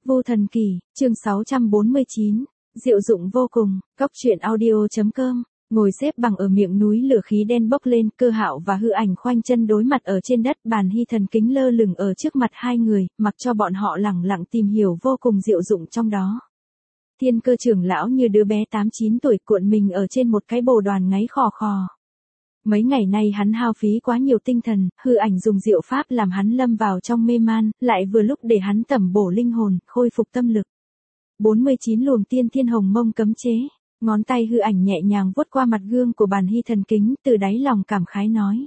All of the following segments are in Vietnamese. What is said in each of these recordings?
Vô Thần Kỳ, chương 649, diệu dụng vô cùng, Cóc truyện audio.com. Ngồi xếp bằng ở miệng núi lửa khí đen bốc lên, Cơ Hạo và Hư Ảnh khoanh chân đối mặt ở trên đất, Bàn Hy thần kính lơ lửng ở trước mặt hai người, mặc cho bọn họ lẳng lặng tìm hiểu vô cùng diệu dụng trong đó. Thiên Cơ trưởng lão như đứa bé 8-9 tuổi cuộn mình ở trên một cái bồ đoàn ngáy khò khò. Mấy ngày nay hắn hao phí quá nhiều tinh thần, Hư Ảnh dùng diệu pháp làm hắn lâm vào trong mê man, lại vừa lúc để hắn tẩm bổ linh hồn, khôi phục tâm lực. 49 luồng tiên thiên hồng mông cấm chế, ngón tay Hư Ảnh nhẹ nhàng vuốt qua mặt gương của Bàn Hy thần kính, từ đáy lòng cảm khái nói.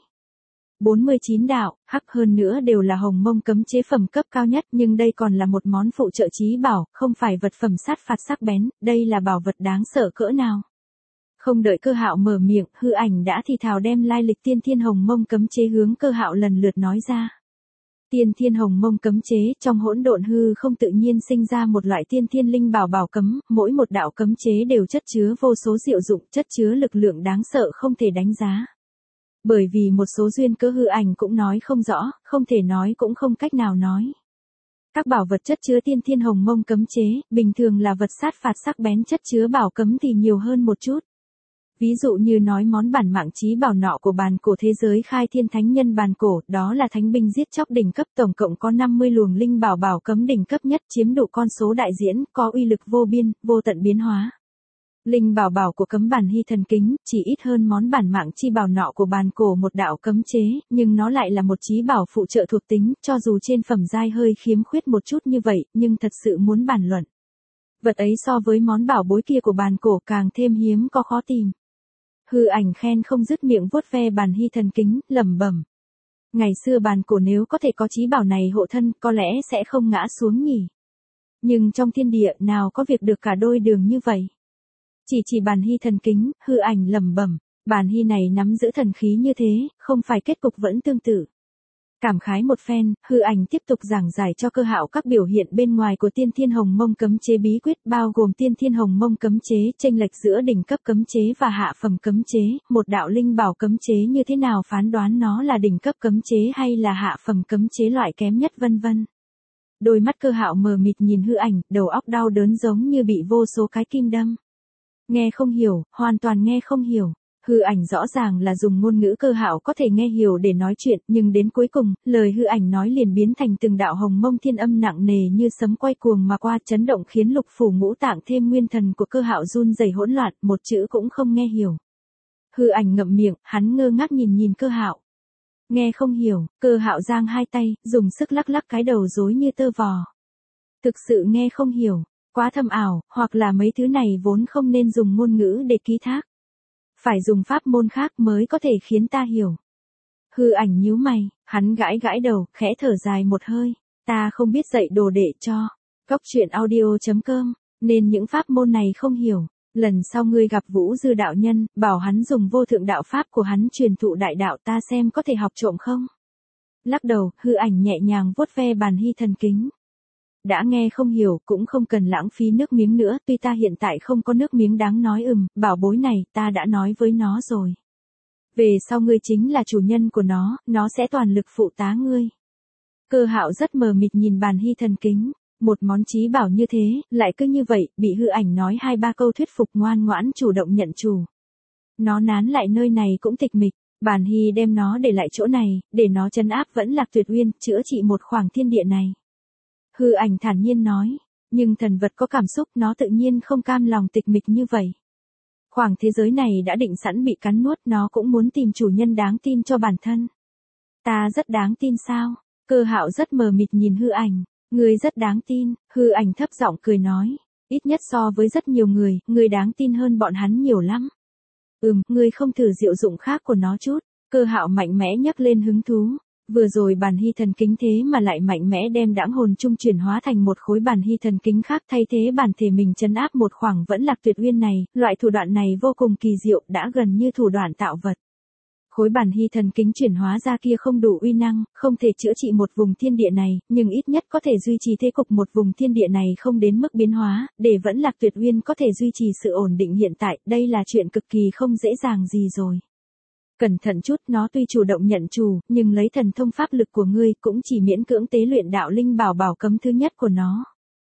49 đạo, hắc hơn nữa đều là hồng mông cấm chế phẩm cấp cao nhất, nhưng đây còn là một món phụ trợ chí bảo, không phải vật phẩm sát phạt sắc bén, đây là bảo vật đáng sợ cỡ nào. Không đợi Cơ Hạo mở miệng, Hư Ảnh đã thì thào đem lai lịch tiên thiên hồng mông cấm chế hướng Cơ Hạo lần lượt nói ra. Tiên thiên hồng mông cấm chế, trong hỗn độn hư không tự nhiên sinh ra một loại tiên thiên linh bảo bảo cấm, mỗi một đạo cấm chế đều chất chứa vô số diệu dụng, chất chứa lực lượng đáng sợ không thể đánh giá. Bởi vì một số duyên cớ Hư Ảnh cũng nói không rõ, không thể nói cũng không cách nào nói. Các bảo vật chất chứa tiên thiên hồng mông cấm chế, bình thường là vật sát phạt sắc bén, chất chứa bảo cấm thì nhiều hơn một chút. Ví dụ như nói món bản mạng chí bảo nọ của bàn cổ thế giới khai thiên thánh nhân bàn cổ, đó là thánh binh giết chóc đỉnh cấp, tổng cộng có 50 luồng linh bảo bảo cấm đỉnh cấp nhất, chiếm đủ con số đại diễn, có uy lực vô biên, vô tận biến hóa. Linh bảo bảo của cấm Bàn Hy thần kính, chỉ ít hơn món bản mạng chi bảo nọ của bàn cổ một đạo cấm chế, nhưng nó lại là một chí bảo phụ trợ thuộc tính, cho dù trên phẩm giai hơi khiếm khuyết một chút như vậy, nhưng thật sự muốn bàn luận. Vật ấy so với món bảo bối kia của bàn cổ càng thêm hiếm có khó tìm. Hư Ảnh khen không dứt miệng vuốt ve Bàn Hy thần kính, lẩm bẩm. Ngày xưa bàn cổ nếu có thể có chí bảo này hộ thân, có lẽ sẽ không ngã xuống nhỉ. Nhưng trong thiên địa nào có việc được cả đôi đường như vậy. Chỉ Bàn Hy thần kính, Hư Ảnh lẩm bẩm, Bàn Hy này nắm giữ thần khí như thế, không phải kết cục vẫn tương tự. Cảm khái một phen, Hư Ảnh tiếp tục giảng giải cho Cơ Hạo các biểu hiện bên ngoài của tiên thiên hồng mông cấm chế bí quyết, bao gồm tiên thiên hồng mông cấm chế, chênh lệch giữa đỉnh cấp cấm chế và hạ phẩm cấm chế, một đạo linh bảo cấm chế như thế nào phán đoán nó là đỉnh cấp cấm chế hay là hạ phẩm cấm chế loại kém nhất vân vân. Đôi mắt Cơ Hạo mờ mịt nhìn Hư Ảnh, đầu óc đau đớn giống như bị vô số cái kim đâm. Nghe không hiểu, hoàn toàn nghe không hiểu. Hư Ảnh rõ ràng là dùng ngôn ngữ Cơ Hạo có thể nghe hiểu để nói chuyện, nhưng đến cuối cùng, lời Hư Ảnh nói liền biến thành từng đạo hồng mông thiên âm nặng nề như sấm quay cuồng mà qua, chấn động khiến lục phủ ngũ tạng thêm nguyên thần của Cơ Hạo run rẩy hỗn loạn, một chữ cũng không nghe hiểu. Hư Ảnh ngậm miệng, hắn ngơ ngác nhìn Cơ Hạo. Nghe không hiểu, Cơ Hạo giang hai tay, dùng sức lắc lắc cái đầu rối như tơ vò. Thực sự nghe không hiểu, quá thâm ảo, hoặc là mấy thứ này vốn không nên dùng ngôn ngữ để ký thác. Phải dùng pháp môn khác mới có thể khiến ta hiểu. Hư Ảnh nhíu mày, hắn gãi gãi đầu, khẽ thở dài một hơi. Ta không biết dạy đồ đệ cho. Cóc truyện audio.com, nên những pháp môn này không hiểu. Lần sau ngươi gặp Vũ Dư đạo nhân, bảo hắn dùng vô thượng đạo pháp của hắn truyền thụ đại đạo, ta xem có thể học trộm không. Lắc đầu, Hư Ảnh nhẹ nhàng vuốt ve Bàn Hy thần kính. Đã nghe không hiểu, cũng không cần lãng phí nước miếng nữa, tuy ta hiện tại không có nước miếng đáng nói, bảo bối này, ta đã nói với nó rồi. Về sau ngươi chính là chủ nhân của nó sẽ toàn lực phụ tá ngươi. Cơ Hạo rất mờ mịt nhìn Bàn Hy thần kính, một món chí bảo như thế, lại cứ như vậy, bị Hư Ảnh nói 2-3 câu thuyết phục ngoan ngoãn chủ động nhận chủ. Nó nán lại nơi này cũng tịch mịch, Bàn Hy đem nó để lại chỗ này, để nó trấn áp Vẫn Lạc Tuyệt Uyên, chữa trị một khoảng thiên địa này. Hư Ảnh thản nhiên nói, nhưng thần vật có cảm xúc, nó tự nhiên không cam lòng tịch mịch như vậy. Khoảng thế giới này đã định sẵn bị cắn nuốt, nó cũng muốn tìm chủ nhân đáng tin cho bản thân. Ta rất đáng tin sao? Cơ Hạo rất mờ mịt nhìn Hư Ảnh, ngươi rất đáng tin, Hư Ảnh thấp giọng cười nói, ít nhất so với rất nhiều người, ngươi đáng tin hơn bọn hắn nhiều lắm. Ngươi không thử diệu dụng khác của nó chút. Cơ Hạo mạnh mẽ nhấc lên hứng thú. Vừa rồi Bàn Hy thần kính thế mà lại mạnh mẽ đem đãng hồn chung chuyển hóa thành một khối Bàn Hy thần kính khác, thay thế bản thể mình trấn áp một khoảng Vẫn Lạc Tuyệt Uyên này, loại thủ đoạn này vô cùng kỳ diệu, đã gần như thủ đoạn tạo vật. Khối Bàn Hy thần kính chuyển hóa ra kia không đủ uy năng, không thể chữa trị một vùng thiên địa này, nhưng ít nhất có thể duy trì thế cục một vùng thiên địa này không đến mức biến hóa, để Vẫn Lạc Tuyệt Uyên có thể duy trì sự ổn định hiện tại, đây là chuyện cực kỳ không dễ dàng gì rồi. Cẩn thận chút, nó tuy chủ động nhận chủ, nhưng lấy thần thông pháp lực của ngươi cũng chỉ miễn cưỡng tế luyện đạo linh bảo bảo cấm thứ nhất của nó.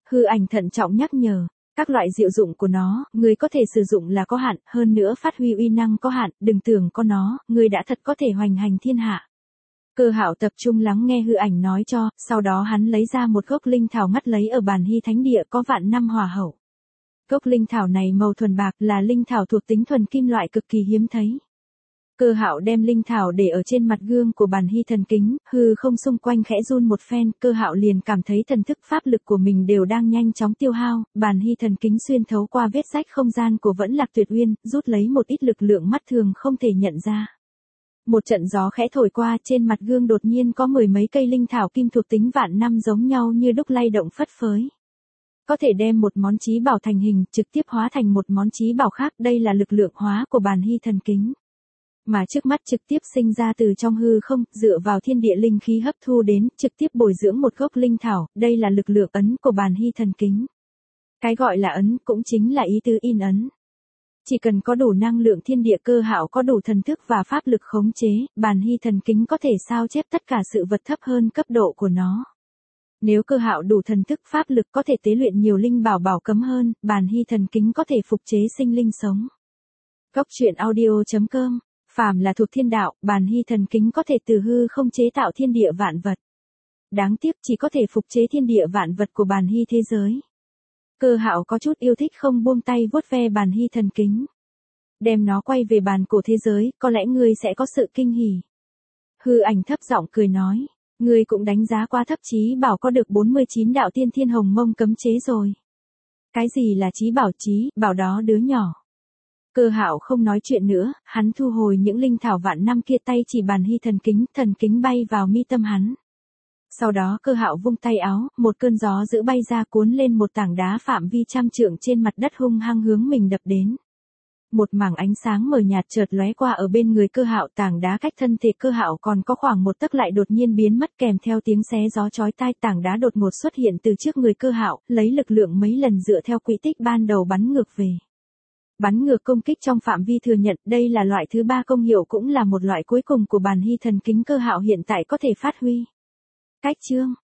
Hư ảnh thận trọng nhắc nhở, các loại diệu dụng của nó, người có thể sử dụng là có hạn, hơn nữa phát huy uy năng có hạn, đừng tưởng có nó, người đã thật có thể hoành hành thiên hạ. Cơ Hạo tập trung lắng nghe hư ảnh nói cho, sau đó hắn lấy ra một gốc linh thảo ngắt lấy ở Bàn Hy Thánh Địa có vạn năm hỏa hậu. Gốc linh thảo này màu thuần bạc, là linh thảo thuộc tính thuần kim loại cực kỳ hiếm thấy. Cơ Hạo đem linh thảo để ở trên mặt gương của Bàn Hy thần kính, hư không xung quanh khẽ run một phen, Cơ Hạo liền cảm thấy thần thức pháp lực của mình đều đang nhanh chóng tiêu hao, Bàn Hy thần kính xuyên thấu qua vết rách không gian của Vẫn Lạc Tuyệt Uyên, rút lấy một ít lực lượng mắt thường không thể nhận ra. Một trận gió khẽ thổi qua, trên mặt gương đột nhiên có mười mấy cây linh thảo kim thuộc tính vạn năm giống nhau như đúc lay động phất phới. Có thể đem một món chí bảo thành hình, trực tiếp hóa thành một món chí bảo khác, đây là lực lượng hóa của Bàn Hy thần kính. Mà trước mắt trực tiếp sinh ra từ trong hư không, dựa vào thiên địa linh khí hấp thu đến, trực tiếp bồi dưỡng một gốc linh thảo, đây là lực lượng ấn của Bàn Hy thần kính. Cái gọi là ấn cũng chính là ý tứ in ấn. Chỉ cần có đủ năng lượng thiên địa, Cơ Hạo có đủ thần thức và pháp lực khống chế, Bàn Hy thần kính có thể sao chép tất cả sự vật thấp hơn cấp độ của nó. Nếu Cơ Hạo đủ thần thức pháp lực có thể tế luyện nhiều linh bảo bảo cấm hơn, Bàn Hy thần kính có thể phục chế sinh linh sống. Góc truyện audio.com. Phàm là thuộc thiên đạo, Bàn Hy thần kính có thể từ hư không chế tạo thiên địa vạn vật. Đáng tiếc chỉ có thể phục chế thiên địa vạn vật của Bàn Hy thế giới. Cơ Hạo có chút yêu thích không buông tay vuốt ve Bàn Hy thần kính. Đem nó quay về bàn cổ thế giới, có lẽ ngươi sẽ có sự kinh hỉ. Hư ảnh thấp giọng cười nói, ngươi cũng đánh giá qua thấp chí bảo có được 49 đạo tiên thiên hồng mông cấm chế rồi. Cái gì là chí bảo đó đứa nhỏ. Cơ Hạo không nói chuyện nữa, hắn thu hồi những linh thảo vạn năm kia, tay chỉ Bàn Hy thần kính bay vào mi tâm hắn. Sau đó Cơ Hạo vung tay áo, một cơn gió dữ bay ra cuốn lên một tảng đá phạm vi trăm trượng trên mặt đất hung hăng hướng mình đập đến. Một mảng ánh sáng mờ nhạt chợt lóe qua ở bên người Cơ Hạo, tảng đá cách thân thể Cơ Hạo còn có khoảng một tấc lại đột nhiên biến mất kèm theo tiếng xé gió chói tai, tảng đá đột ngột xuất hiện từ trước người Cơ Hạo, lấy lực lượng mấy lần dựa theo quỹ tích ban đầu bắn ngược về. Bắn ngược công kích trong phạm vi thừa nhận, đây là loại thứ 3 công hiệu cũng là một loại cuối cùng của Bàn Hy thần kính Cơ Hạo hiện tại có thể phát huy. Cách chương